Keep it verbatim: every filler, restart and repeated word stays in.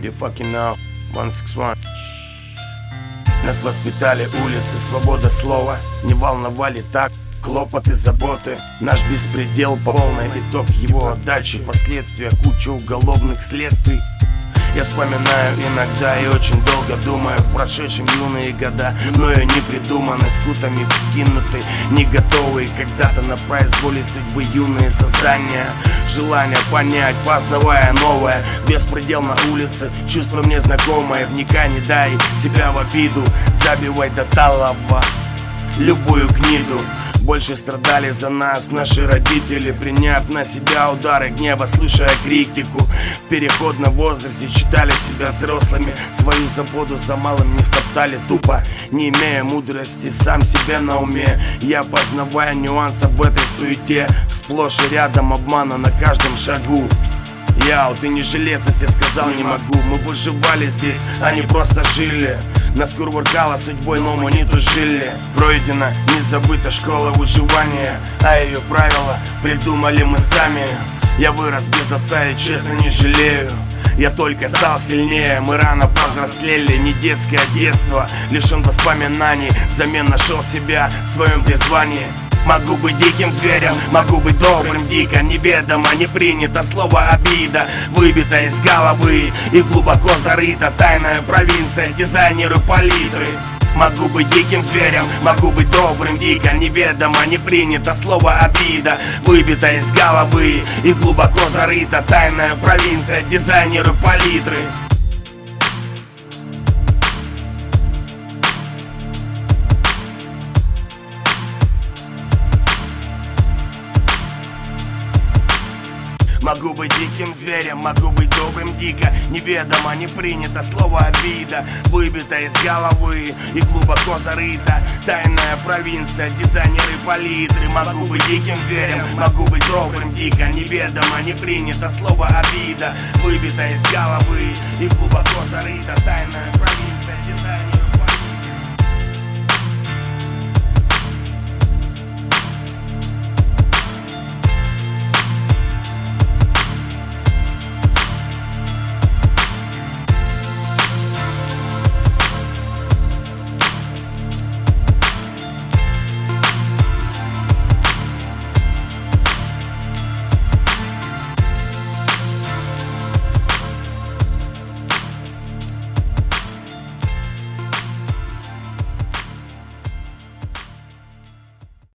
already fucking know. one six one. Нас воспитали улицы, свобода слова. Не волновали так хлопоты, заботы. Наш беспредел полный итог его отдачи. Последствия куча уголовных следствий. Я вспоминаю иногда и очень долго думаю в прошедшем юные года, мною не придуманы, скутами покинуты, не готовые когда-то на произволе судьбы юные создания. Желание понять, познавая новое, беспредел на улице, чувство мне знакомое. Вникай, не дай себя в обиду, забивай до талого любую гниду. Больше страдали за нас наши родители, приняв на себя удары гнева, слушая критику. В переходном возрасте считали себя взрослыми, свою заботу за малым не втоптали тупо, не имея мудрости сам себе на уме. Я познавая нюансов в этой суете, сплошь и рядом обмана на каждом шагу. Яу, ты не жилец, если сказал не могу. Мы выживали здесь, а не просто жили. Нас кувыркала судьбой, но мы не тужили. Пройдена, не забыта школа выживания, а ее правила придумали мы сами. Я вырос без отца и честно не жалею. Я только стал сильнее, мы рано повзрослели. Не детское детство, лишен воспоминаний, взамен нашел себя в своем призвании. Могу быть диким зверем, могу быть добрым, дико неведомо, не принято слово обида, выбита из головы и глубоко зарыта тайная провинция, дизайнеры палитры. Могу быть диким зверем, могу быть добрым, дико неведомо, не принято слово обида, выбита из головы и глубоко зарыта тайная провинция, дизайнеры палитры. Могу быть диким зверем, могу быть добрым, дико неведомо, не принято слово обида, выбита из головы и глубоко зарыта тайная провинция, дизайнеры палитры. Могу быть диким зверем, могу быть добрым, дико неведомо, не принято слово обида, выбита из головы и глубоко зарыта тайная провинция.